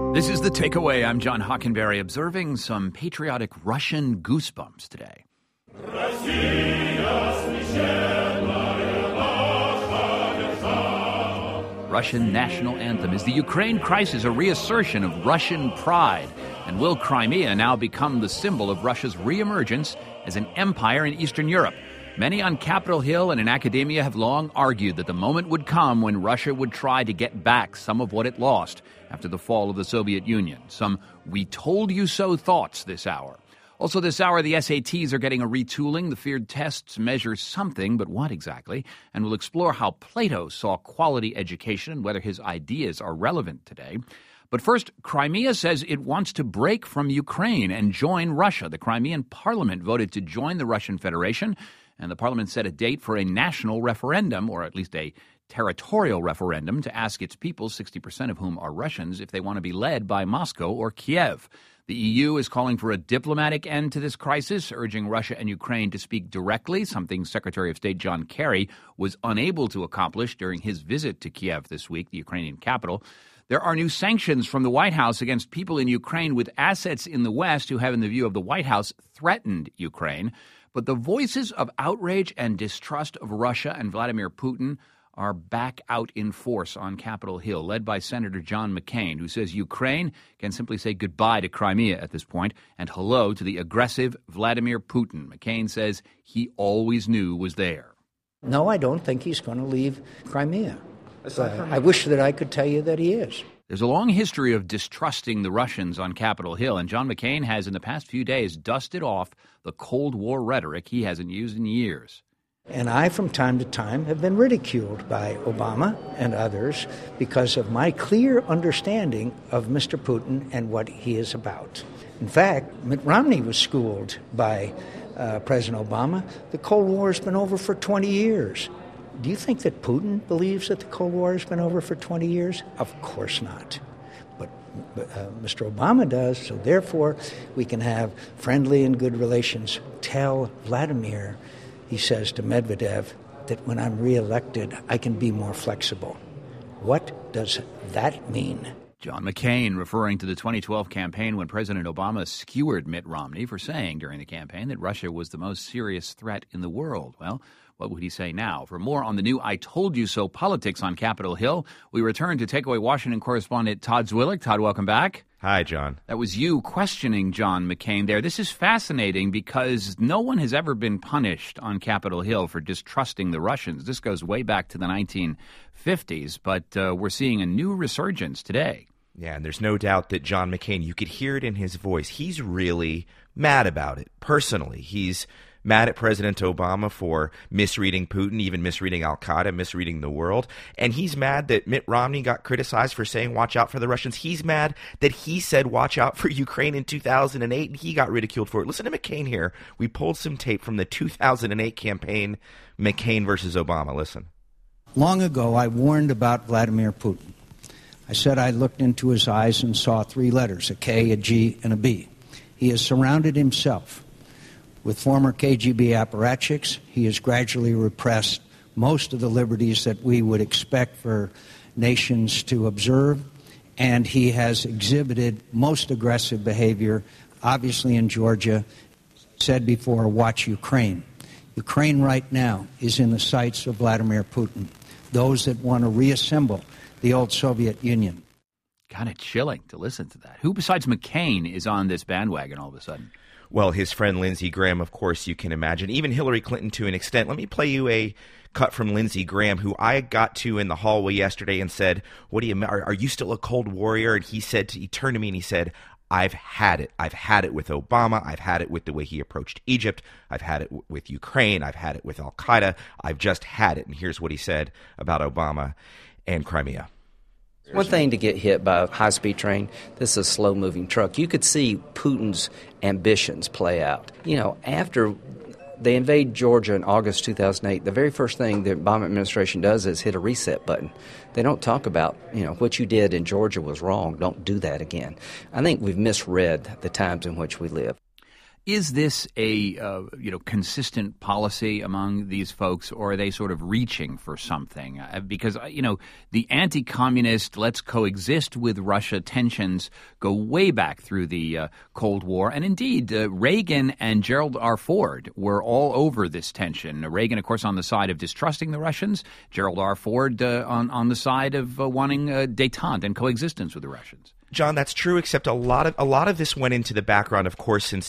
This is The Takeaway. I'm John Hockenberry, observing some patriotic Russian goosebumps today. Russian national anthem. Is the Ukraine crisis a reassertion of Russian pride? And will Crimea now become the symbol of Russia's reemergence as an empire in Eastern Europe? Many on Capitol Hill and in academia have long argued that the moment would come when Russia would try to get back some of what it lost after the fall of the Soviet Union. Some "we told you so" thoughts this hour. Also this hour, the SATs are getting a retooling. The feared tests measure something, but what exactly? And we'll explore how Plato saw quality education and whether his ideas are relevant today. But first, Crimea says it wants to break from Ukraine and join Russia. The Crimean parliament voted to join the Russian Federation, and the parliament set a date for a national referendum, or at least a territorial referendum, to ask its people, 60% of whom are Russians, if they want to be led by Moscow or Kiev. The EU is calling for a diplomatic end to this crisis, urging Russia and Ukraine to speak directly, something Secretary of State John Kerry was unable to accomplish during his visit to Kiev this week, the Ukrainian capital. There are new sanctions from the White House against people in Ukraine with assets in the West who have, in the view of the White House, threatened Ukraine. But the voices of outrage and distrust of Russia and Vladimir Putin are back out in force on Capitol Hill, led by Senator John McCain, who says Ukraine can simply say goodbye to Crimea at this point and hello to the aggressive Vladimir Putin. McCain says he always knew was there. No, I don't think he's going to leave Crimea. I wish that I could tell you that he is. There's a long history of distrusting the Russians on Capitol Hill, and John McCain has, in the past few days, dusted off the Cold War rhetoric he hasn't used in years. And I, from time to time, have been ridiculed by Obama and others because of my clear understanding of Mr. Putin and what he is about. In fact, Mitt Romney was schooled by President Obama. The Cold War has been over for 20 years. Do you think that Putin believes that the Cold War has been over for 20 years? Of course not. But Mr. Obama does, so therefore we can have friendly and good relations. Tell Vladimir, he says to Medvedev, that when I'm reelected, I can be more flexible. What does that mean? John McCain referring to the 2012 campaign when President Obama skewered Mitt Romney for saying during the campaign that Russia was the most serious threat in the world. Well, what would he say now? For more on the new I Told You So politics on Capitol Hill, we return to Takeaway Washington correspondent Todd Zwillich. Todd, welcome back. Hi, John. That was you questioning John McCain there. This is fascinating because no one has ever been punished on Capitol Hill for distrusting the Russians. This goes way back to the 1950s, but we're seeing a new resurgence today. Yeah, and there's no doubt that John McCain, you could hear it in his voice, he's really mad about it personally. He's mad at President Obama for misreading Putin, even misreading al-Qaeda, misreading the world. And he's mad that Mitt Romney got criticized for saying watch out for the Russians. He's mad that he said watch out for Ukraine in 2008, and he got ridiculed for it. Listen to McCain here. We pulled some tape from the 2008 campaign, McCain versus Obama. Listen. Long ago, I warned about Vladimir Putin. I said I looked into his eyes and saw three letters, a K, a G, and a B. He has surrounded himself with former KGB apparatchiks. He has gradually repressed most of the liberties that we would expect for nations to observe, and he has exhibited most aggressive behavior, obviously in Georgia. Said before, watch Ukraine. Ukraine right now is in the sights of Vladimir Putin, those that want to reassemble the old Soviet Union. Kind of chilling to listen to that. Who besides McCain is on this bandwagon all of a sudden? Well, his friend Lindsey Graham, of course, you can imagine. Even Hillary Clinton to an extent. Let me play you a cut from Lindsey Graham, who I got to in the hallway yesterday and said, "What do you? Are you still a Cold Warrior?" And he turned to me and he said, "I've had it. I've had it with Obama. I've had it with the way he approached Egypt. I've had it with Ukraine. I've had it with al-Qaeda. I've just had it." And here's what he said about Obama and Crimea. One thing to get hit by a high-speed train, this is a slow-moving truck. You could see Putin's ambitions play out. You know, after they invade Georgia in August 2008, the very first thing the Obama administration does is hit a reset button. They don't talk about, what you did in Georgia was wrong. Don't do that again. I think we've misread the times in which we live. Is this a consistent policy among these folks, or are they sort of reaching for something? Because the anti-communist let's coexist with Russia tensions go way back through the Cold War, and indeed Reagan and Gerald R. Ford were all over this tension. Reagan, of course, on the side of distrusting the Russians; Gerald R. Ford on the side of wanting détente and coexistence with the Russians. John, that's true, except a lot of this went into the background, of course, since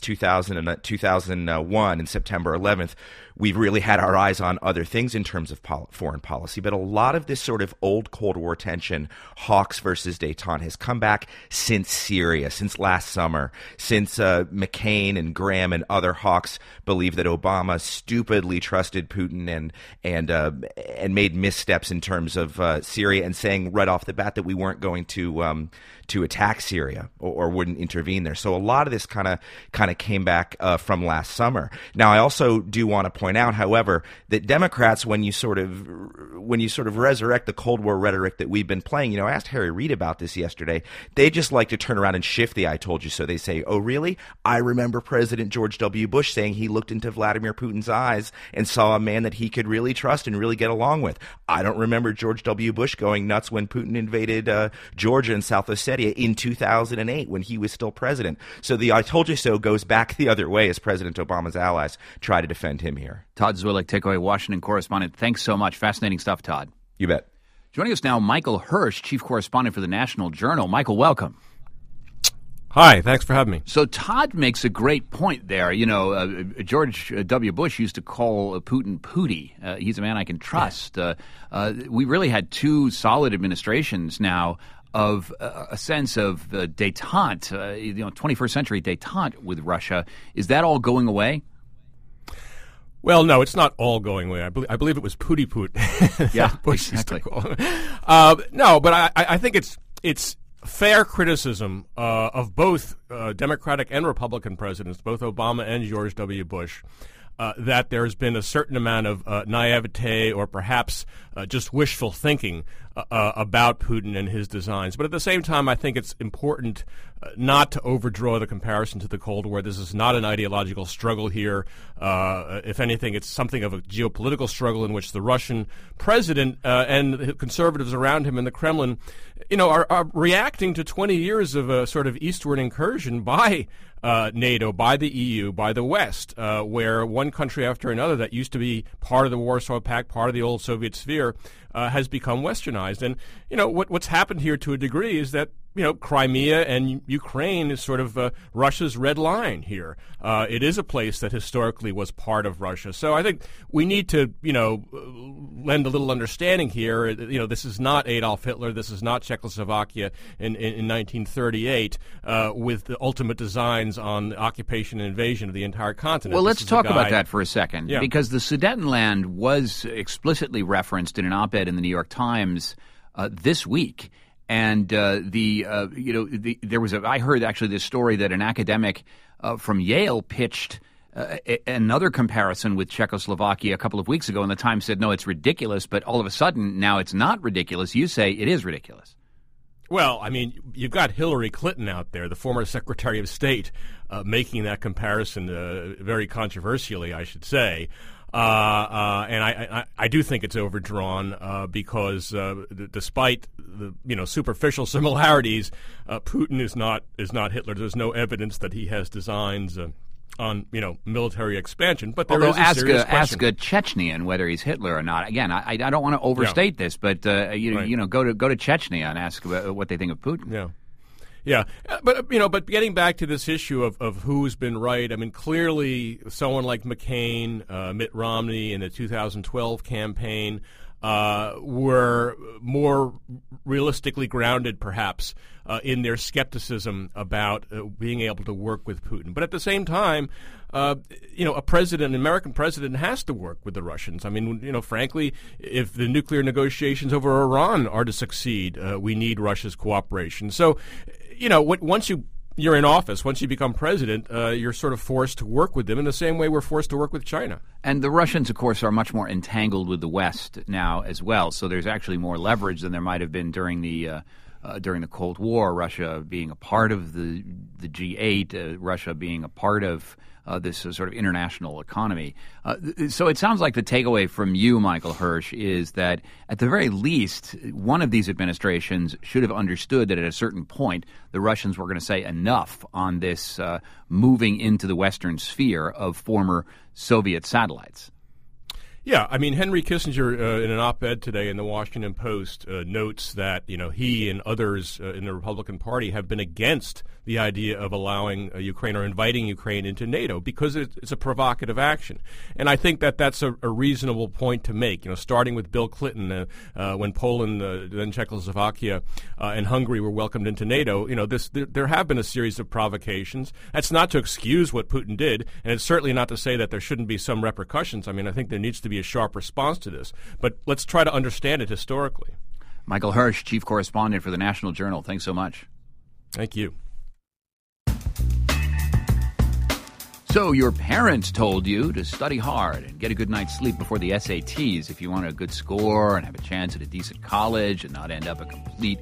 2001 and September 11th. We've really had our eyes on other things in terms of foreign policy, but a lot of this sort of old Cold War tension, hawks versus détente, has come back since Syria, since last summer, since McCain and Graham and other hawks believed that Obama stupidly trusted Putin and made missteps in terms of Syria, and saying right off the bat that we weren't going to attack Syria or wouldn't intervene there. So a lot of this kind of came back from last summer. Now, I also do want to point out, however, that Democrats, when you sort of resurrect the Cold War rhetoric that we've been playing, I asked Harry Reid about this yesterday. They just like to turn around and shift the "I told you so." They say, "Oh, really? I remember President George W. Bush saying he looked into Vladimir Putin's eyes and saw a man that he could really trust and really get along with. I don't remember George W. Bush going nuts when Putin invaded Georgia and South Ossetia in 2008 when he was still president." So the "I told you so" goes back the other way as President Obama's allies try to defend him here. Todd Zwillich, Takeaway Washington correspondent. Thanks so much. Fascinating stuff, Todd. You bet. Joining us now, Michael Hirsch, chief correspondent for the National Journal. Michael, welcome. Hi, thanks for having me. So Todd makes a great point there. George W. Bush used to call Putin Pooty. He's a man I can trust. We really had two solid administrations now of a sense of détente, 21st century détente with Russia. Is that all going away? Well, no, it's not all going away. I believe it was Pooty Poot. Yeah, Bush exactly. Used to call no, but I think it's fair criticism of both Democratic and Republican presidents, both Obama and George W. Bush, that there's been a certain amount of naivete or perhaps just wishful thinking about Putin and his designs. But at the same time, I think it's important not to overdraw the comparison to the Cold War. This is not an ideological struggle here. If anything, it's something of a geopolitical struggle in which the Russian president and the conservatives around him in the Kremlin, are reacting to 20 years of a sort of eastward incursion by NATO, by the EU, by the West, where one country after another that used to be part of the Warsaw Pact, part of the old Soviet sphere, has become westernized. And, what's happened here to a degree is that, Crimea and Ukraine is sort of Russia's red line here. It is a place that historically was part of Russia. So I think we need to, lend a little understanding here. This is not Adolf Hitler. This is not Czechoslovakia in 1938 with the ultimate designs on occupation and invasion of the entire continent. Well, let's talk about that for a second, yeah. Because the Sudetenland was explicitly referenced in an op-ed in the New York Times this week. And there was I heard actually this story that an academic from Yale pitched another comparison with Czechoslovakia a couple of weeks ago, and the Times said, no, it's ridiculous. But all of a sudden, now it's not ridiculous. You say it is ridiculous. Well, I mean, you've got Hillary Clinton out there, the former Secretary of State, making that comparison very controversially, I should say. And I do think it's overdrawn because despite the superficial similarities, Putin is not Hitler. There's no evidence that he has designs on military expansion. But there is a serious question. Ask a Chechnyan whether he's Hitler or not. Again, I don't want to overstate this, but go to Chechnya and ask what they think of Putin. Yeah. Yeah, but getting back to this issue of who's been right, I mean, clearly someone like McCain, Mitt Romney in the 2012 campaign were more realistically grounded, perhaps, in their skepticism about being able to work with Putin. But at the same time, an American president has to work with the Russians. I mean, frankly, if the nuclear negotiations over Iran are to succeed, we need Russia's cooperation. So, once you're in office, once you become president, you're sort of forced to work with them in the same way we're forced to work with China. And the Russians, of course, are much more entangled with the West now as well. So there's actually more leverage than there might have been during the during the Cold War, Russia being a part of the G8, Russia being a part of this sort of international economy. So it sounds like the takeaway from you, Michael Hirsch, is that at the very least, one of these administrations should have understood that at a certain point, the Russians were going to say enough on this moving into the Western sphere of former Soviet satellites. Yeah, I mean, Henry Kissinger, in an op-ed today in the Washington Post, notes that he and others in the Republican Party have been against the idea of allowing Ukraine or inviting Ukraine into NATO because it's a provocative action. And I think that that's a reasonable point to make. Starting with Bill Clinton, when Poland, then Czechoslovakia, and Hungary were welcomed into NATO. There have been a series of provocations. That's not to excuse what Putin did, and it's certainly not to say that there shouldn't be some repercussions. I mean, I think there needs to be a sharp response to this, but let's try to understand it historically. Michael Hirsch, chief correspondent for the National Journal. Thanks so much. Thank you. So your parents told you to study hard and get a good night's sleep before the SATs if you want a good score and have a chance at a decent college and not end up a complete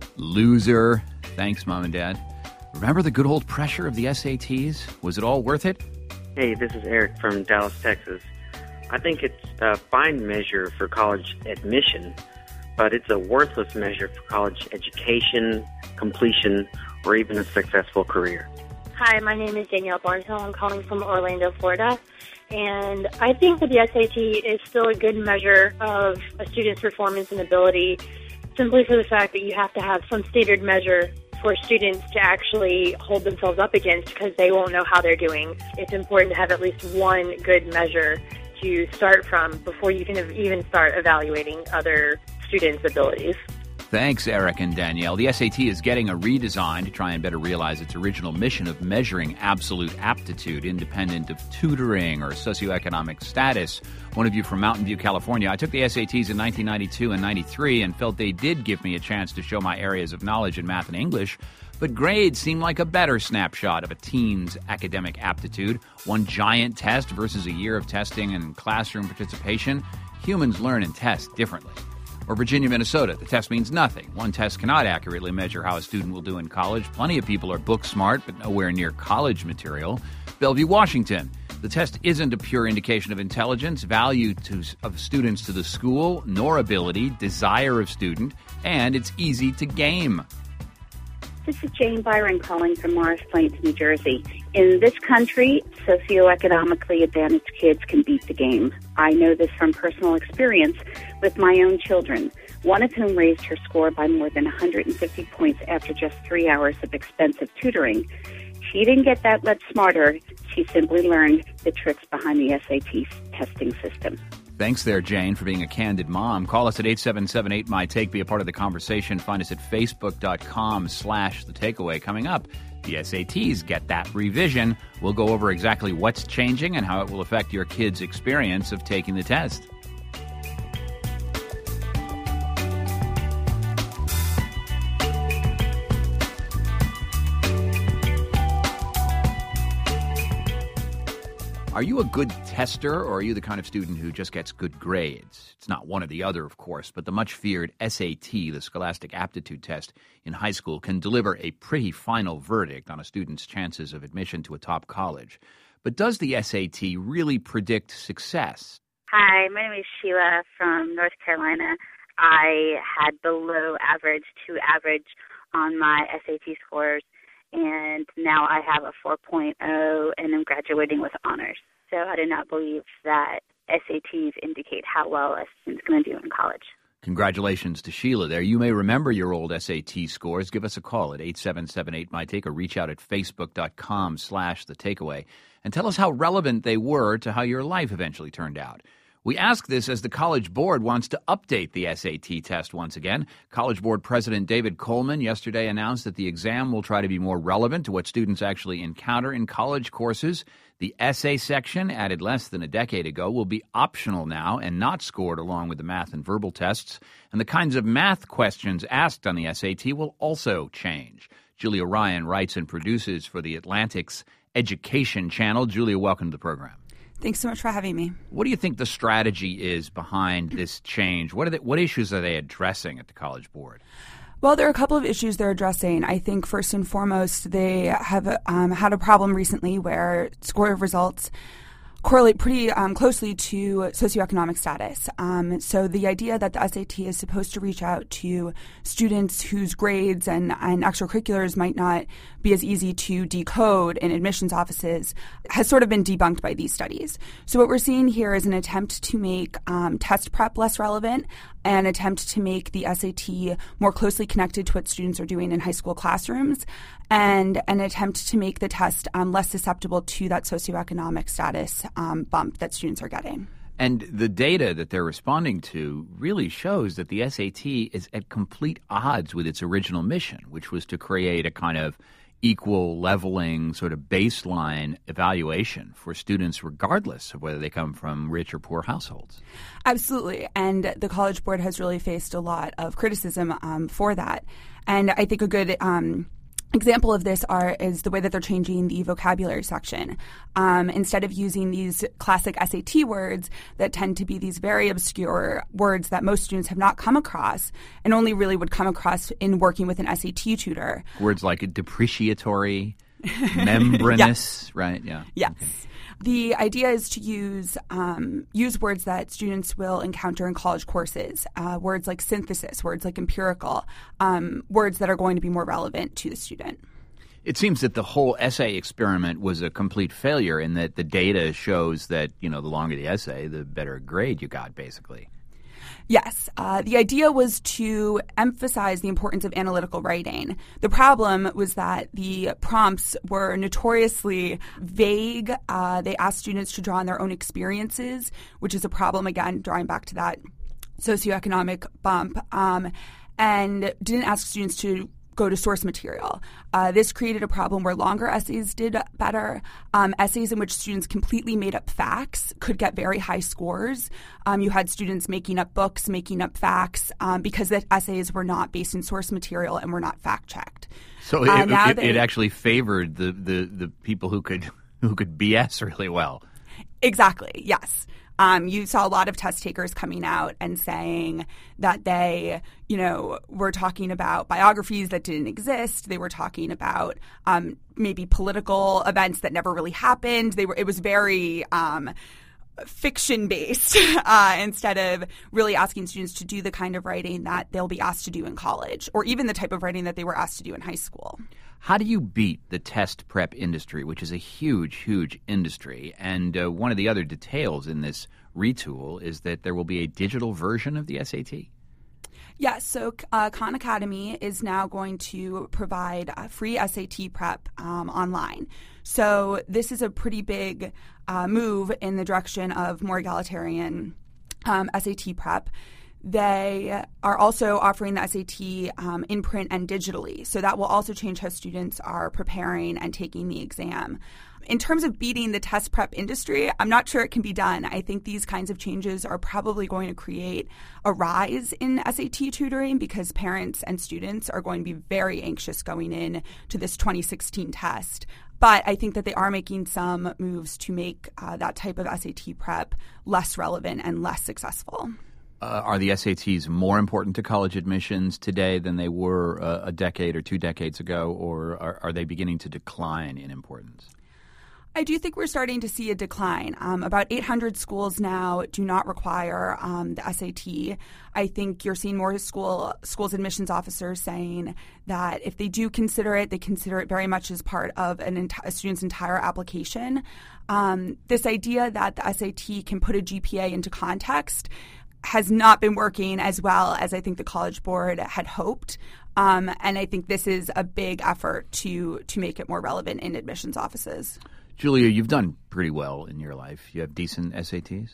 loser. Thanks, Mom and Dad. Remember the good old pressure of the SATs? Was it all worth it? Hey, this is Eric from Dallas, Texas. I think it's a fine measure for college admission, but it's a worthless measure for college education, completion, or even a successful career. Hi, my name is Danielle Barnhill. I'm calling from Orlando, Florida. And I think that the SAT is still a good measure of a student's performance and ability, simply for the fact that you have to have some standard measure for students to actually hold themselves up against because they won't know how they're doing. It's important to have at least one good measure to start from before you can even start evaluating other students' abilities. Thanks, Eric and Danielle. The SAT is getting a redesign to try and better realize its original mission of measuring absolute aptitude, independent of tutoring or socioeconomic status. One of you from Mountain View, California. I took the SATs in 1992 and 93 and felt they did give me a chance to show my areas of knowledge in math and English, but grades seem like a better snapshot of a teen's academic aptitude. One giant test versus a year of testing and classroom participation. Humans learn and test differently. Or Virginia, Minnesota, the test means nothing. One test cannot accurately measure how a student will do in college. Plenty of people are book smart, but nowhere near college material. Bellevue, Washington, the test isn't a pure indication of intelligence, value of students to the school, nor ability, desire of student, and it's easy to game. This is Jane Byron calling from Morris Plains, New Jersey. In this country, socioeconomically advantaged kids can beat the game. I know this from personal experience with my own children, one of whom raised her score by more than 150 points after just 3 hours of expensive tutoring. She didn't get that much smarter. She simply learned the tricks behind the SAT testing system. Thanks there, Jane, for being a candid mom. Call us at 877-8-MY-TAKE. Be a part of the conversation. Find us at facebook.com/thetakeaway. Coming up, the SATs get that revision. We'll go over exactly what's changing and how it will affect your kids' experience of taking the test. Are you a good tester, or are you the kind of student who just gets good grades? It's not one or the other, of course, but the much-feared SAT, the Scholastic Aptitude Test in high school, can deliver a pretty final verdict on a student's chances of admission to a top college. But does the SAT really predict success? Hi, my name is Sheila from North Carolina. I had below average to average on my SAT scores, and now I have a 4.0 and I'm graduating with honors. So I do not believe that SATs indicate how well a student's going to do in college. Congratulations to Sheila there. You may remember your old SAT scores. Give us a call at 877-8-MY-TAKE or reach out at facebook.com/thetakeaway and tell us how relevant they were to how your life eventually turned out. We ask this as the College Board wants to update the SAT test once again. College Board President David Coleman yesterday announced that the exam will try to be more relevant to what students actually encounter in college courses. The essay section, added less than a decade ago, will be optional now and not scored along with the math and verbal tests. And the kinds of math questions asked on the SAT will also change. Julia Ryan writes and produces for the Atlantic's Education Channel. Julia, welcome to the program. Thanks so much for having me. What do you think the strategy is behind this change? What issues are they addressing at the College Board? Well, there are a couple of issues they're addressing. I think first and foremost, they have had a problem recently where score results correlate pretty closely to socioeconomic status. So the idea that the SAT is supposed to reach out to students whose grades and extracurriculars might not be as easy to decode in admissions offices has sort of been debunked by these studies. So what we're seeing here is an attempt to make test prep less relevant, an attempt to make the SAT more closely connected to what students are doing in high school classrooms, and an attempt to make the test less susceptible to that socioeconomic status bump that students are getting. And the data that they're responding to really shows that the SAT is at complete odds with its original mission, which was to create a kind of equal, leveling, sort of baseline evaluation for students regardless of whether they come from rich or poor households. Absolutely. And the College Board has really faced a lot of criticism for that. And I think a good example of this is the way that they're changing the vocabulary section. Instead of using these classic SAT words that tend to be these very obscure words that most students have not come across and only really would come across in working with an SAT tutor. Words like depreciatory, membranous, yes. Right? Yeah. Yes. Okay. The idea is to use words that students will encounter in college courses, words like synthesis, words like empirical, words that are going to be more relevant to the student. It seems that the whole essay experiment was a complete failure in that the data shows that, the longer the essay, the better grade you got, basically. Yes. The idea was to emphasize the importance of analytical writing. The problem was that the prompts were notoriously vague. They asked students to draw on their own experiences, which is a problem, again, drawing back to that socioeconomic bump, and didn't ask students to go to source material. This created a problem where longer essays did better. Essays in which students completely made up facts could get very high scores. You had students making up books, making up facts, because the essays were not based in source material and were not fact-checked. So it actually favored the people who could BS really well. Exactly, yes. You saw a lot of test takers coming out and saying that they, were talking about biographies that didn't exist. They were talking about maybe political events that never really happened. It was very fiction-based instead of really asking students to do the kind of writing that they'll be asked to do in college, or even the type of writing that they were asked to do in high school. How do you beat the test prep industry, which is a huge, huge industry? And one of the other details in this retool is that there will be a digital version of the SAT. Yes, so Khan Academy is now going to provide free SAT prep online. So this is a pretty big move in the direction of more egalitarian SAT prep. They are also offering the SAT in print and digitally. So that will also change how students are preparing and taking the exam. In terms of beating the test prep industry, I'm not sure it can be done. I think these kinds of changes are probably going to create a rise in SAT tutoring because parents and students are going to be very anxious going in to this 2016 test. But I think that they are making some moves to make that type of SAT prep less relevant and less successful. Are the SATs more important to college admissions today than they were a decade or 2 decades ago, or are they beginning to decline in importance? I do think we're starting to see a decline. About 800 schools now do not require the SAT. I think you're seeing more schools admissions officers saying that if they do consider it, they consider it very much as part of a student's entire application. This idea that the SAT can put a GPA into context has not been working as well as I think the College Board had hoped. And I think this is a big effort to make it more relevant in admissions offices. Julia, you've done pretty well in your life. You have decent SATs?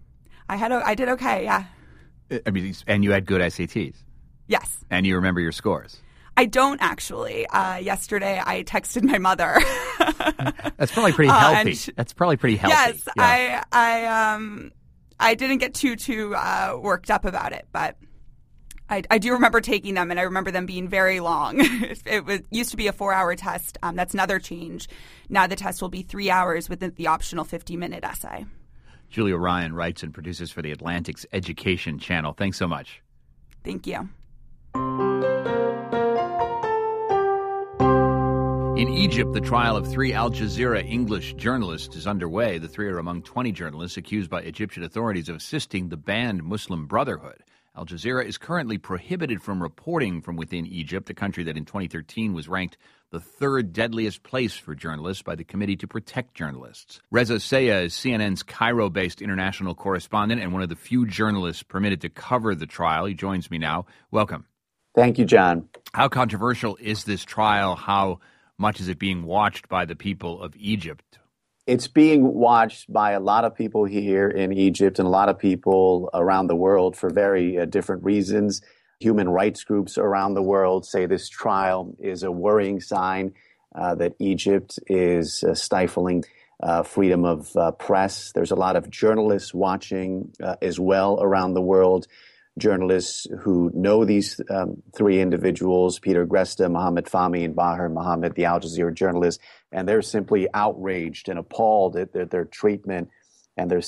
I did okay, yeah. I mean, and you had good SATs? Yes. And you remember your scores? I don't actually. Yesterday, I texted my mother. That's probably pretty healthy. That's probably pretty healthy. Yes, yeah. I didn't get too worked up about it, but I do remember taking them, and I remember them being very long. It used to be a 4-hour test. That's another change. Now the test will be 3 hours with the optional 50-minute essay. Julia Ryan writes and produces for the Atlantic's Education Channel. Thanks so much. Thank you. In Egypt, the trial of 3 Al Jazeera English journalists is underway. The 3 are among 20 journalists accused by Egyptian authorities of assisting the banned Muslim Brotherhood. Al Jazeera is currently prohibited from reporting from within Egypt, a country that in 2013 was ranked the 3rd deadliest place for journalists by the Committee to Protect Journalists. Reza Sayah is CNN's Cairo-based international correspondent and one of the few journalists permitted to cover the trial. He joins me now. Welcome. Thank you, John. How controversial is this trial? How much is it being watched by the people of Egypt? It's being watched by a lot of people here in Egypt and a lot of people around the world for very different reasons. Human rights groups around the world say this trial is a worrying sign that Egypt is stifling freedom of press. There's a lot of journalists watching as well around the world. Journalists who know these 3 individuals, Peter Gresta, Mohammed Fahmy, and Bahar Mohammed, the Al Jazeera journalists, and they're simply outraged and appalled at their treatment and their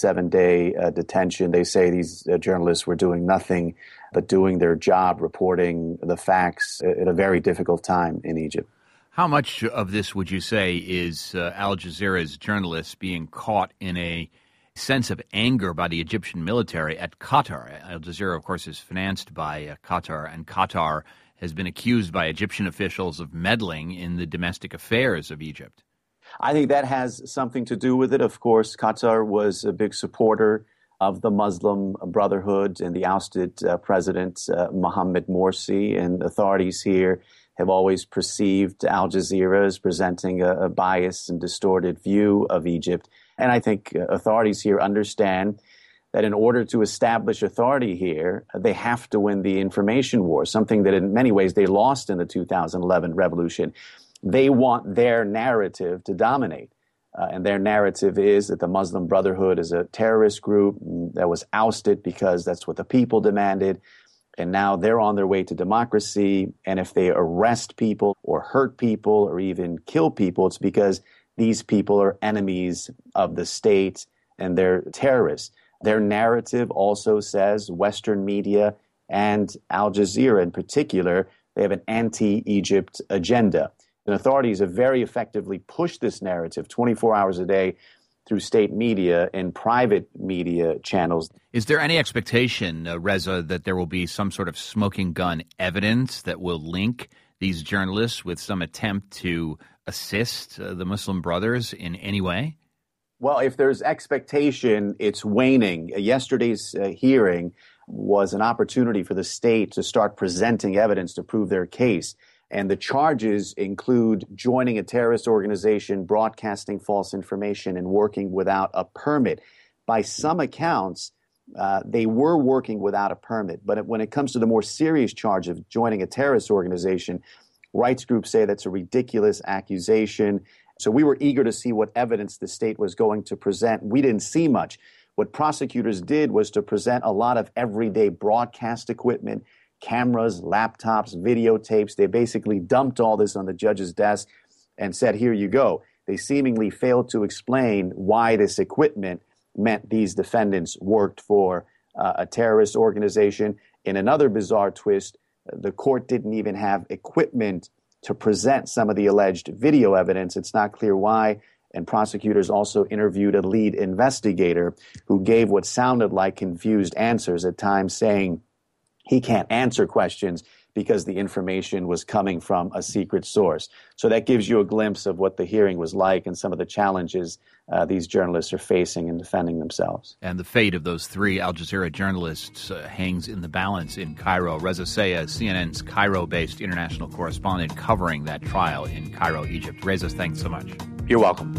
67-day detention. They say these journalists were doing nothing but doing their job, reporting the facts at a very difficult time in Egypt. How much of this would you say is Al Jazeera's journalists being caught in a sense of anger by the Egyptian military at Qatar? Al Jazeera, of course, is financed by Qatar, and Qatar has been accused by Egyptian officials of meddling in the domestic affairs of Egypt. I think that has something to do with it. Of course, Qatar was a big supporter of the Muslim Brotherhood and the ousted president, Mohammed Morsi, and authorities here have always perceived Al Jazeera as presenting a biased and distorted view of Egypt. And I think authorities here understand that in order to establish authority here, they have to win the information war, something that in many ways they lost in the 2011 revolution. They want their narrative to dominate. And their narrative is that the Muslim Brotherhood is a terrorist group that was ousted because that's what the people demanded. And now they're on their way to democracy. And if they arrest people or hurt people or even kill people, it's because these people are enemies of the state and they're terrorists. Their narrative also says Western media and Al Jazeera in particular, they have an anti-Egypt agenda. And authorities have very effectively pushed this narrative 24 hours a day through state media and private media channels. Is there any expectation, Reza, that there will be some sort of smoking gun evidence that will link these journalists with some attempt to assist the Muslim Brothers in any way? Well, if there's expectation, it's waning. Yesterday's hearing was an opportunity for the state to start presenting evidence to prove their case. And the charges include joining a terrorist organization, broadcasting false information, and working without a permit. By some accounts, they were working without a permit. But when it comes to the more serious charge of joining a terrorist organization, rights groups say that's a ridiculous accusation. So we were eager to see what evidence the state was going to present. We didn't see much. What prosecutors did was to present a lot of everyday broadcast equipment, cameras, laptops, videotapes. They basically dumped all this on the judge's desk and said, here you go. They seemingly failed to explain why this equipment meant these defendants worked for a terrorist organization. In another bizarre twist, the court didn't even have equipment to present some of the alleged video evidence. It's not clear why. And prosecutors also interviewed a lead investigator who gave what sounded like confused answers at times, saying he can't answer questions because the information was coming from a secret source. So that gives you a glimpse of what the hearing was like and some of the challenges these journalists are facing in defending themselves. And the fate of those 3 Al Jazeera journalists hangs in the balance in Cairo. Reza Sayah, CNN's Cairo-based international correspondent covering that trial in Cairo, Egypt. Reza, thanks so much. You're welcome.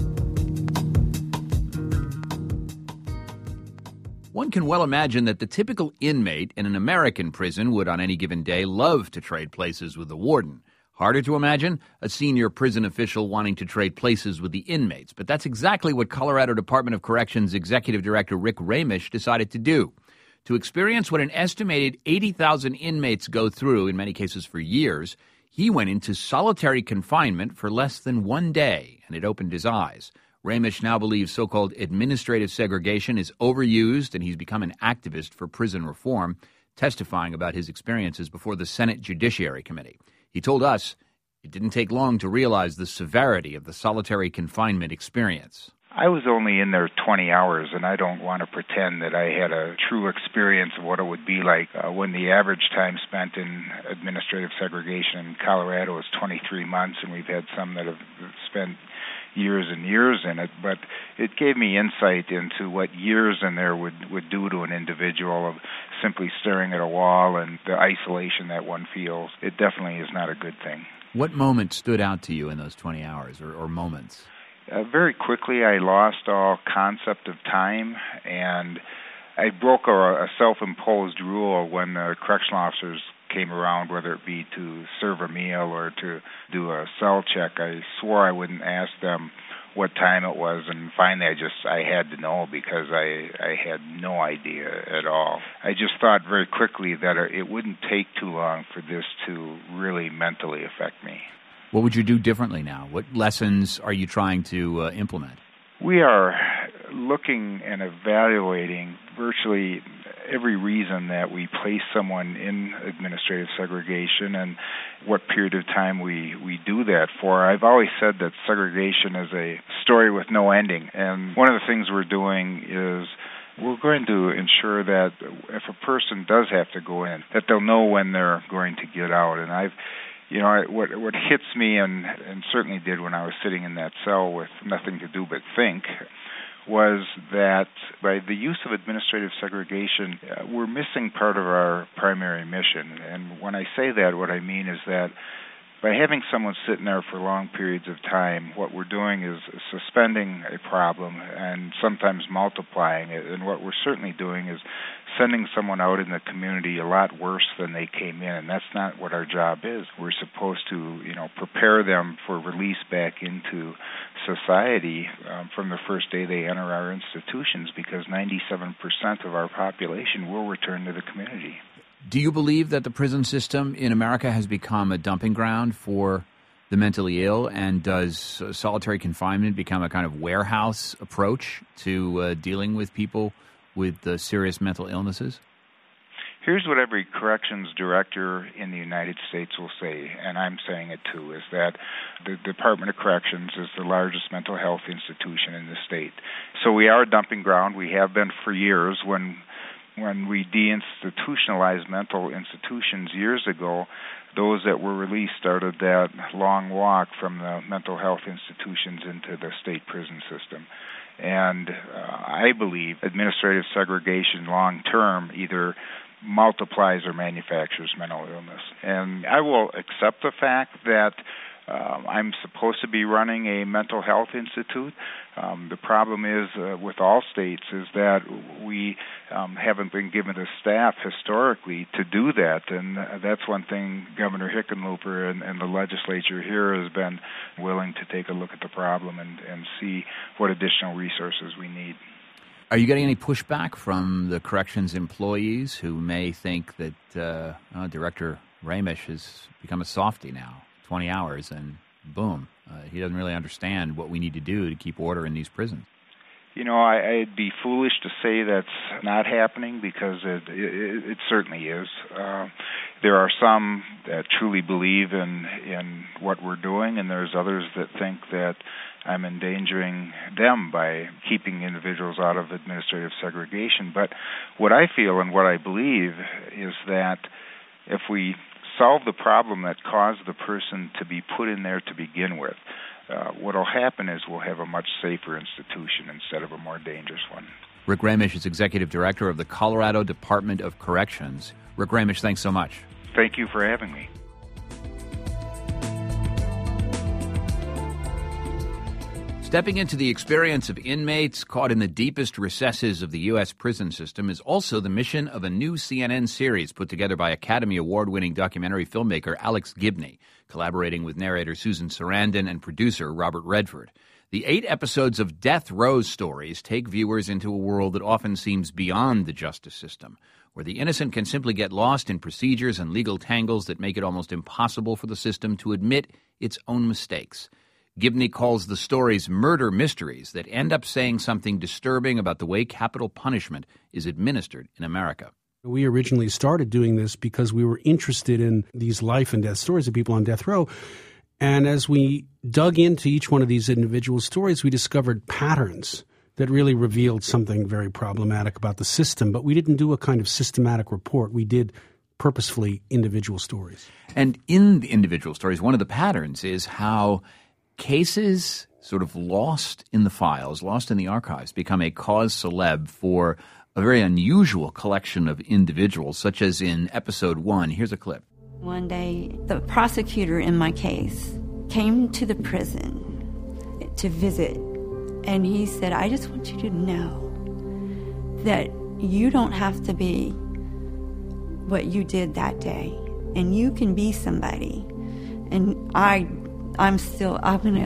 One can well imagine that the typical inmate in an American prison would on any given day love to trade places with the warden. Harder to imagine a senior prison official wanting to trade places with the inmates. But that's exactly what Colorado Department of Corrections Executive Director Rick Ramish decided to do. To experience what an estimated 80,000 inmates go through, in many cases for years, he went into solitary confinement for less than 1 day, and it opened his eyes. Ramish now believes so-called administrative segregation is overused, and he's become an activist for prison reform, testifying about his experiences before the Senate Judiciary Committee. He told us it didn't take long to realize the severity of the solitary confinement experience. I was only in there 20 hours, and I don't want to pretend that I had a true experience of what it would be like when the average time spent in administrative segregation in Colorado is 23 months, and we've had some that have spent years and years in it. But it gave me insight into what years in there would do to an individual of simply staring at a wall and the isolation that one feels. It definitely is not a good thing. What moment stood out to you in those 20 hours or moments? Very quickly, I lost all concept of time, and I broke a self-imposed rule when the correctional officers came around, whether it be to serve a meal or to do a cell check. I swore I wouldn't ask them what time it was, and finally I had to know because I had no idea at all. I just thought very quickly that it wouldn't take too long for this to really mentally affect me. What would you do differently now? What lessons are you trying to implement? We are looking and evaluating virtually every reason that we place someone in administrative segregation and what period of time we do that for. I've always said that segregation is a story with no ending, and one of the things we're doing is we're going to ensure that if a person does have to go in, that they'll know when they're going to get out. And what hits me, and certainly did when I was sitting in that cell with nothing to do but think, was that by the use of administrative segregation, we're missing part of our primary mission. And when I say that, what I mean is that by having someone sitting there for long periods of time, what we're doing is suspending a problem and sometimes multiplying it. And what we're certainly doing is sending someone out in the community a lot worse than they came in. And that's not what our job is. We're supposed to, prepare them for release back into society from the first day they enter our institutions, because 97% of our population will return to the community. Do you believe that the prison system in America has become a dumping ground for the mentally ill, and does solitary confinement become a kind of warehouse approach to dealing with people with serious mental illnesses? Here's what every corrections director in the United States will say, and I'm saying it too, is that the Department of Corrections is the largest mental health institution in the state. So we are a dumping ground. We have been for years. When we deinstitutionalized mental institutions years ago, those that were released started that long walk from the mental health institutions into the state prison system. And I believe administrative segregation long-term either multiplies or manufactures mental illness. And I will accept the fact that I'm supposed to be running a mental health institute. The problem is with all states is that we haven't been given the staff historically to do that, and that's one thing Governor Hickenlooper and the legislature here has been willing to take a look at the problem and see what additional resources we need. Are you getting any pushback from the corrections employees who may think that Director Ramish has become a softie now? 20 hours and boom, he doesn't really understand what we need to do to keep order in these prisons. I'd be foolish to say that's not happening, because it certainly is. There are some that truly believe in what we're doing, and there's others that think that I'm endangering them by keeping individuals out of administrative segregation. But what I feel and what I believe is that if we solve the problem that caused the person to be put in there to begin with, what will happen is we'll have a much safer institution instead of a more dangerous one. Rick Ramish is Executive Director of the Colorado Department of Corrections. Rick Ramish, thanks so much. Thank you for having me. Stepping into the experience of inmates caught in the deepest recesses of the U.S. prison system is also the mission of a new CNN series put together by Academy Award-winning documentary filmmaker Alex Gibney, collaborating with narrator Susan Sarandon and producer Robert Redford. The 8 episodes of Death Row Stories take viewers into a world that often seems beyond the justice system, where the innocent can simply get lost in procedures and legal tangles that make it almost impossible for the system to admit its own mistakes. Gibney calls the stories murder mysteries that end up saying something disturbing about the way capital punishment is administered in America. We originally started doing this because we were interested in these life and death stories of people on death row. And as we dug into each one of these individual stories, we discovered patterns that really revealed something very problematic about the system. But we didn't do a kind of systematic report. We did purposefully individual stories. And in the individual stories, one of the patterns is how cases sort of lost in the files, lost in the archives, become a cause celeb for a very unusual collection of individuals, such as in episode 1. Here's a clip. One day, the prosecutor in my case came to the prison to visit, and he said, I just want you to know that you don't have to be what you did that day, and you can be somebody. And I'm going to...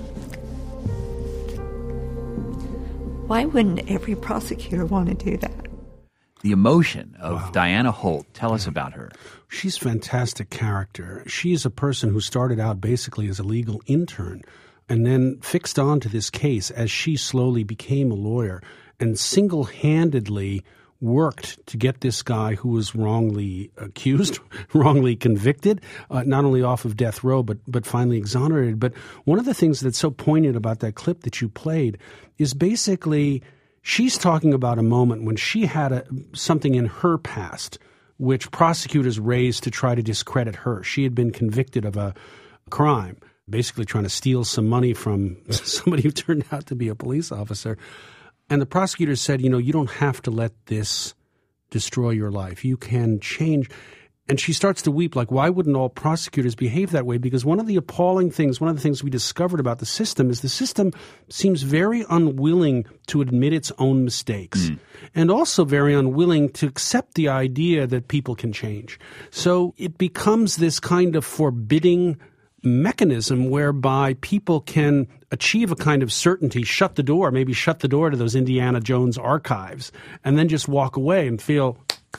Why wouldn't every prosecutor want to do that? The emotion of Diana Holt. Tell us about her. She's a fantastic character. She's a person who started out basically as a legal intern and then fixed on to this case as she slowly became a lawyer and single-handedly worked to get this guy who was wrongly accused, wrongly convicted, not only off of death row, but finally exonerated. But one of the things that's so poignant about that clip that you played is basically she's talking about a moment when she had something in her past which prosecutors raised to try to discredit her. She had been convicted of a crime, basically trying to steal some money from somebody who turned out to be a police officer. And the prosecutors said, you don't have to let this destroy your life. You can change. And she starts to weep, like, why wouldn't all prosecutors behave that way? Because one of the things we discovered about the system is the system seems very unwilling to admit its own mistakes and also very unwilling to accept the idea that people can change. So it becomes this kind of forbidding mechanism whereby people can achieve a kind of certainty, shut the door to those Indiana Jones archives, and then just walk away and feel,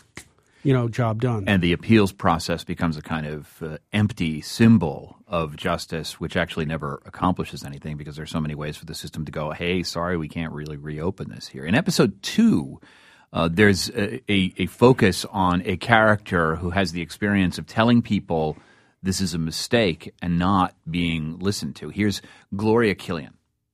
job done. And the appeals process becomes a kind of empty symbol of justice, which actually never accomplishes anything because there's so many ways for the system to go, hey, sorry, we can't really reopen this here. In episode 2, there's a focus on a character who has the experience of telling people this is a mistake and not being listened to. Here's Gloria Killian.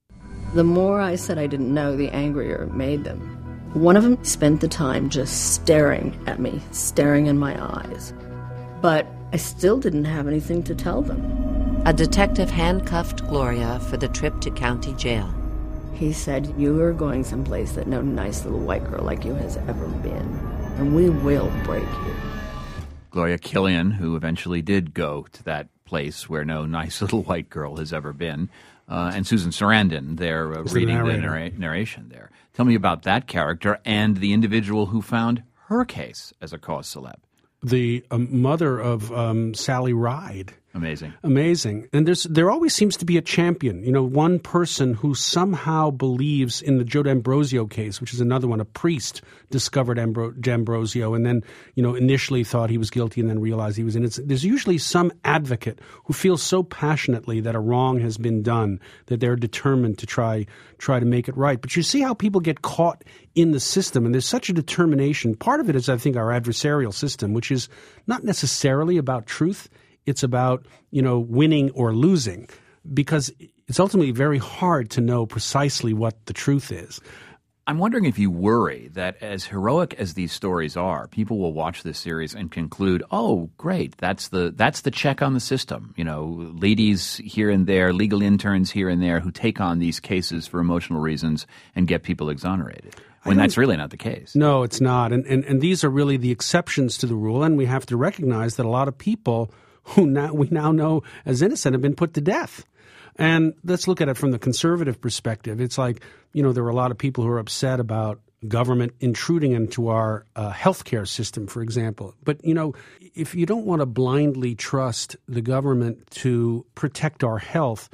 The more I said I didn't know, the angrier it made them. One of them spent the time just staring at me, staring in my eyes. But I still didn't have anything to tell them. A detective handcuffed Gloria for the trip to county jail. He said, you are going someplace that no nice little white girl like you has ever been, and we will break you. Gloria Killian, who eventually did go to that place where no nice little white girl has ever been, and Susan Sarandon there reading the narration there. Tell me about that character and the individual who found her case as a cause celeb. The mother of Sally Ride. Amazing. And there always seems to be a champion, one person who somehow believes in the Joe D'Ambrosio case, which is another one. A priest discovered D'Ambrosio and then, initially thought he was guilty and then realized he was innocent. There's usually some advocate who feels so passionately that a wrong has been done that they're determined to try to make it right. But you see how people get caught in the system, and there's such a determination. Part of it is, I think, our adversarial system, which is not necessarily about truth. It's about, winning or losing, because it's ultimately very hard to know precisely what the truth is. I'm wondering if you worry that as heroic as these stories are, people will watch this series and conclude, oh, great, that's the check on the system. Ladies here and there, legal interns here and there who take on these cases for emotional reasons and get people exonerated. When that's really not the case. No, it's not. And these are really the exceptions to the rule, and we have to recognize that a lot of people who we now know as innocent have been put to death. And let's look at it from the conservative perspective. It's like, there are a lot of people who are upset about government intruding into our healthcare system, for example. But, if you don't want to blindly trust the government to protect our health,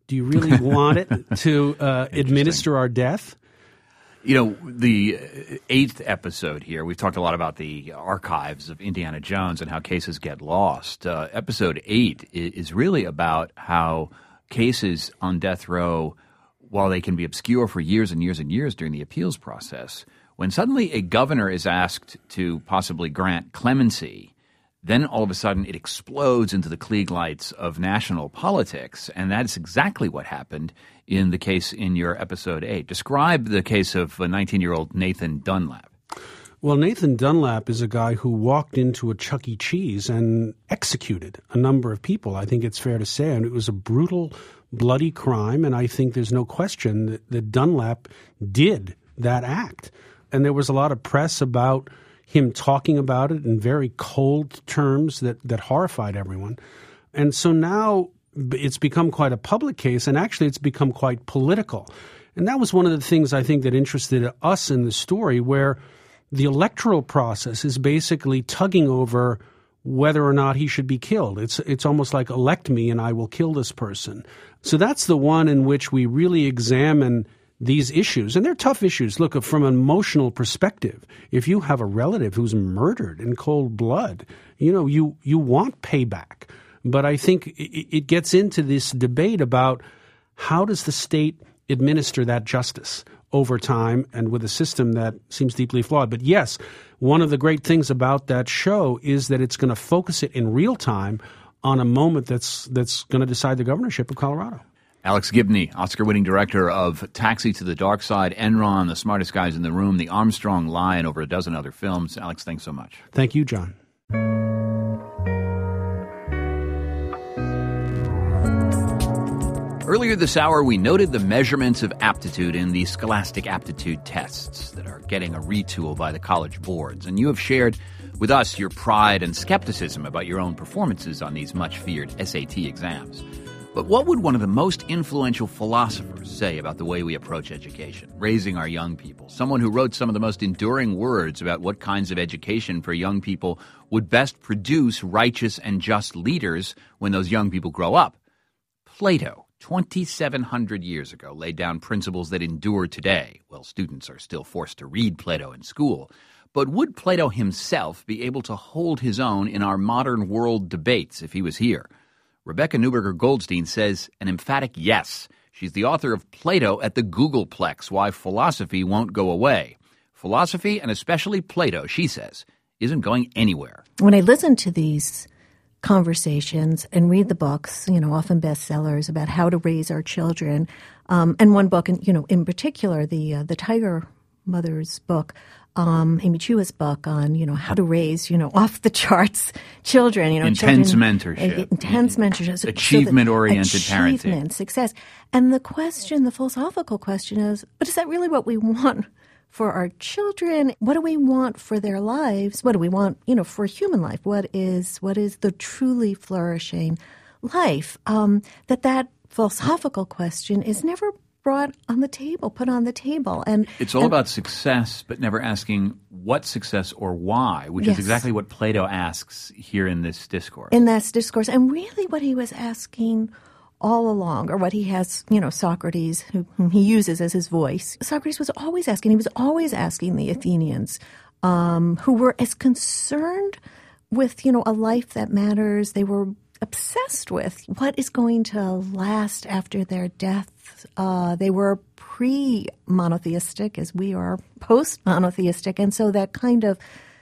Do you really want it to administer our death? You know, the 8th episode here, we've talked a lot about the archives of Indiana Jones and how cases get lost. Episode 8 is really about how cases on death row, while they can be obscure for years and years and years during the appeals process, when suddenly a governor is asked to possibly grant clemency, then all of a sudden it explodes into the Klieg lights of national politics, and that's exactly what happened in the case in your episode 8. Describe the case of 19-year-old Nathan Dunlap. Well, Nathan Dunlap is a guy who walked into a Chuck E. Cheese and executed a number of people, I think it's fair to say, and it was a brutal, bloody crime, and I think there's no question that Dunlap did that act. And there was a lot of press about him talking about it in very cold terms that horrified everyone. And so now it's become quite a public case, and actually it's become quite political. And that was one of the things I think that interested us in the story, where the electoral process is basically tugging over whether or not he should be killed. It's almost like elect me and I will kill this person. So that's the one in which we really examine these issues. And they're tough issues. Look, from an emotional perspective, if you have a relative who's murdered in cold blood, you want payback. But I think it gets into this debate about how does the state administer that justice over time and with a system that seems deeply flawed. But yes, one of the great things about that show is that it's going to focus it in real time on a moment that's going to decide the governorship of Colorado. Alex Gibney, Oscar-winning director of Taxi to the Dark Side, Enron, The Smartest Guys in the Room, The Armstrong Lie, and over a dozen other films. Alex, thanks so much. Thank you, John. Earlier this hour, we noted the measurements of aptitude in the Scholastic Aptitude tests that are getting a retool by the college boards. And you have shared with us your pride and skepticism about your own performances on these much-feared SAT exams. But what would one of the most influential philosophers say about the way we approach education, raising our young people? Someone who wrote some of the most enduring words about what kinds of education for young people would best produce righteous and just leaders when those young people grow up. Plato, 2,700 years ago, laid down principles that endure today. Well, students are still forced to read Plato in school. But would Plato himself be able to hold his own in our modern world debates if he was here? Rebecca Neuberger-Goldstein says an emphatic yes. She's the author of Plato at the Googleplex, Why Philosophy Won't Go Away. Philosophy, and especially Plato, she says, isn't going anywhere. When I listen to these conversations and read the books, often bestsellers about how to raise our children, and one book, in particular, the Tiger Mother's book, Amy Chua's book on, how to raise, off the charts children, intense mentorship. Intense mentorship. Achievement-oriented parenting. Achievement, success. And the philosophical question is, but is that really what we want for our children? What do we want for their lives? What do we want, for human life? What is the truly flourishing life? That philosophical question is never put on the table. And it's all about success, but never asking what success or why, which is exactly what Plato asks here in this discourse. And really what he was asking all along, or what he has, Socrates, whom he uses as his voice. Socrates was always asking the Athenians, who were as concerned with, a life that matters. They were obsessed with what is going to last after their death. They were pre-monotheistic as we are post-monotheistic. And so that kind of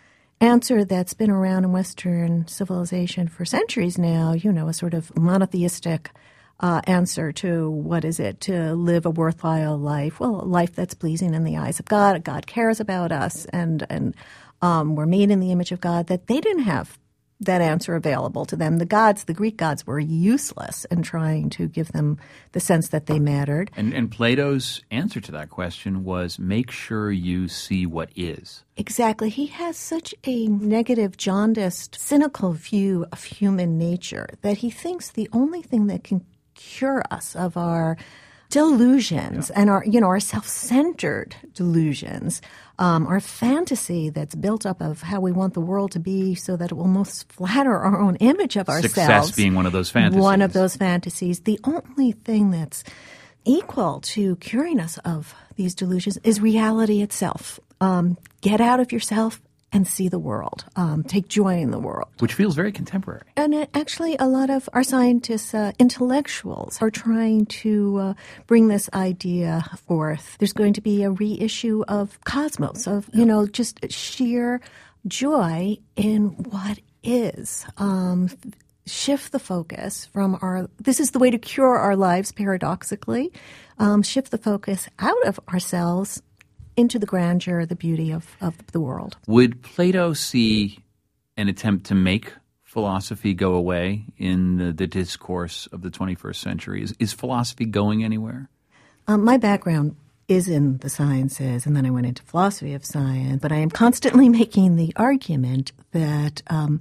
answer that's been around in Western civilization for centuries now, a sort of monotheistic answer to what is it to live a worthwhile life? Well, a life that's pleasing in the eyes of God. God cares about us, and we're made in the image of God. That they didn't have that answer available to them. The Greek gods were useless in trying to give them the sense that they mattered. And Plato's answer to that question was, make sure you see what is. Exactly. He has such a negative, jaundiced, cynical view of human nature that he thinks the only thing that can cure us of our delusions and our self-centered delusions, our fantasy that's built up of how we want the world to be so that it will most flatter our own image of ourselves. Success being one of those fantasies. One of those fantasies. The only thing that's equal to curing us of these delusions is reality itself. Get out of yourself and see the world. Take joy in the world. Which feels very contemporary. And actually, a lot of our scientists, intellectuals, are trying to bring this idea forth. There's going to be a reissue of Cosmos, of, just sheer joy in what is. Shift the focus from this is the way to cure our lives, paradoxically. Shift the focus out of ourselves into the grandeur, the beauty of the world. Would Plato see an attempt to make philosophy go away in the discourse of the 21st century? Is philosophy going anywhere? My background is in the sciences, and then I went into philosophy of science, but I am constantly making the argument that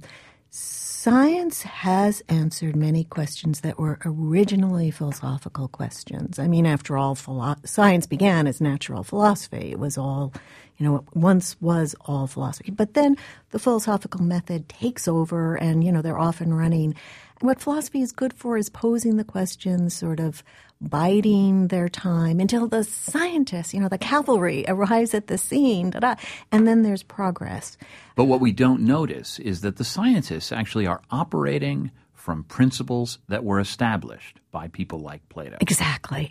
science has answered many questions that were originally philosophical questions. I mean, after all, science began as natural philosophy. It was all, it once was all philosophy. But then the philosophical method takes over, and, they're often running. What philosophy is good for is posing the questions, sort of biding their time until the scientists, the cavalry arrives at the scene, and then there's progress. But what we don't notice is that the scientists actually are operating from principles that were established by people like Plato. Exactly.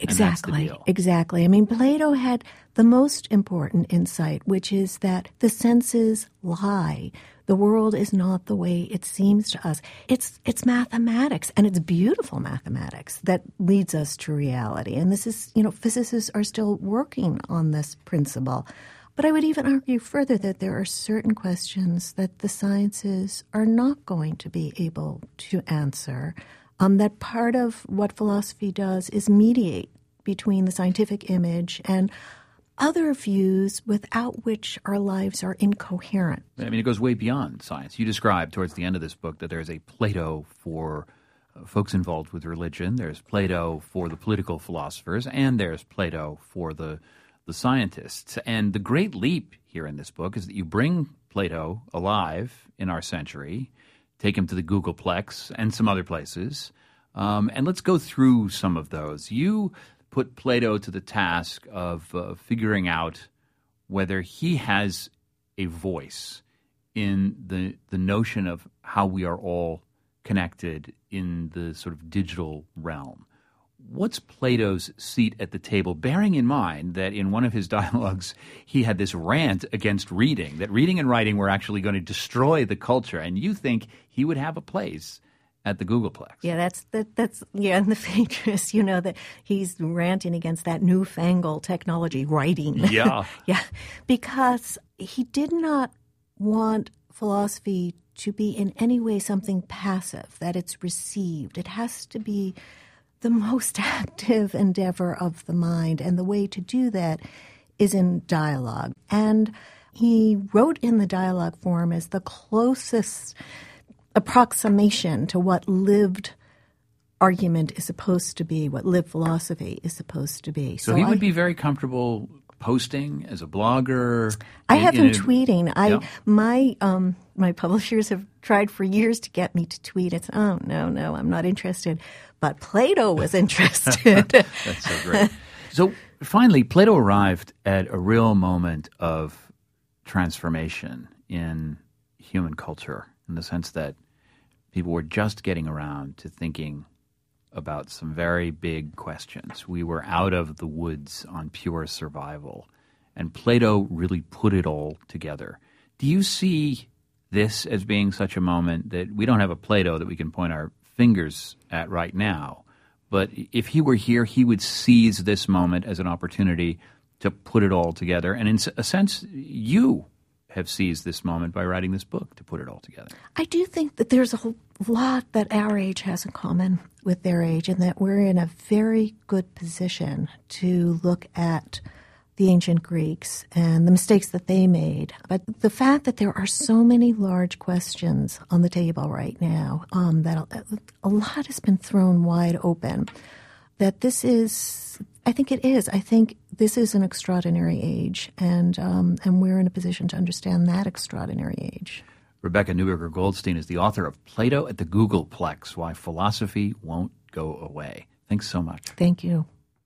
Exactly. I mean, Plato had the most important insight, which is that the senses lie. The world is not the way it seems to us. It's mathematics, and it's beautiful mathematics that leads us to reality. And this is, physicists are still working on this principle. But I would even argue further that there are certain questions that the sciences are not going to be able to answer, that part of what philosophy does is mediate between the scientific image and other views without which our lives are incoherent. I mean, it goes way beyond science. You describe towards the end of this book that there's a Plato for folks involved with religion, there's Plato for the political philosophers, and there's Plato for the scientists. And the great leap here in this book is that you bring Plato alive in our century, take him to the Googleplex and some other places, and let's go through some of those. You put Plato to the task of figuring out whether he has a voice in the notion of how we are all connected in the sort of digital realm. What's Plato's seat at the table, bearing in mind that in one of his dialogues he had this rant against reading, that reading and writing were actually going to destroy the culture, and you think he would have a place at the Googleplex? Yeah, that's in the Phaedrus, that he's ranting against that newfangled technology, writing. Yeah. Yeah, because he did not want philosophy to be in any way something passive, that it's received. It has to be the most active endeavor of the mind, and the way to do that is in dialogue. And he wrote in the dialogue form as the closest approximation to what lived argument is supposed to be, what lived philosophy is supposed to be. So he would be very comfortable posting as a blogger? I have him tweeting. My publishers have tried for years to get me to tweet. It's, no, I'm not interested. But Plato was interested. That's so great. So finally, Plato arrived at a real moment of transformation in human culture, in the sense that people were just getting around to thinking about some very big questions. We were out of the woods on pure survival, and Plato really put it all together. Do you see this as being such a moment that we don't have a Plato that we can point our fingers at right now, but if he were here, he would seize this moment as an opportunity to put it all together? And in a sense, you have seized this moment by writing this book to put it all together. I do think that there's a whole lot that our age has in common with their age, and that we're in a very good position to look at the ancient Greeks and the mistakes that they made. But the fact that there are so many large questions on the table right now, that a lot has been thrown wide open, that this is I think it is. I think this is an extraordinary age, and we're in a position to understand that extraordinary age. Rebecca Neuberger-Goldstein is the author of Plato at the Googleplex, Why Philosophy Won't Go Away. Thanks so much. Thank you.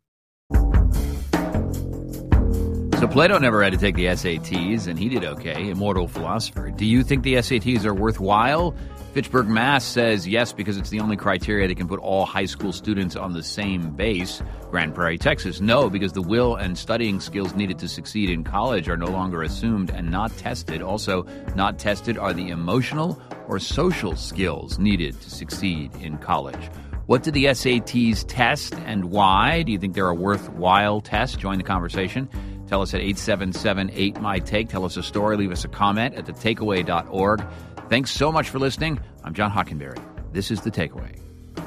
So Plato never had to take the SATs, and he did okay, immortal philosopher. Do you think the SATs are worthwhile? Fitchburg, Mass. says yes because it's the only criteria that can put all high school students on the same base. Grand Prairie, Texas, no, because the will and studying skills needed to succeed in college are no longer assumed and not tested. Also, not tested are the emotional or social skills needed to succeed in college. What did the SATs test and why? Do you think they're a worthwhile test? Join the conversation. Tell us at 877-8MY-TAKE. Tell us a story. Leave us a comment at thetakeaway.org. Thanks so much for listening. I'm John Hockenberry. This is The Takeaway.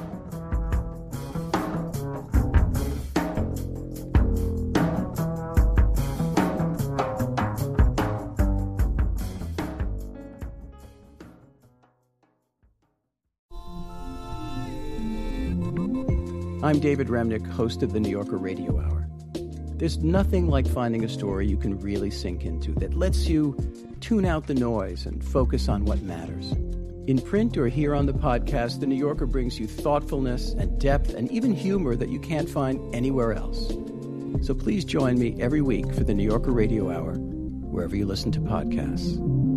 I'm David Remnick, host of the New Yorker Radio Hour. There's nothing like finding a story you can really sink into that lets you tune out the noise and focus on what matters. In print or here on the podcast, The New Yorker brings you thoughtfulness and depth and even humor that you can't find anywhere else. So please join me every week for the New Yorker Radio Hour, wherever you listen to podcasts.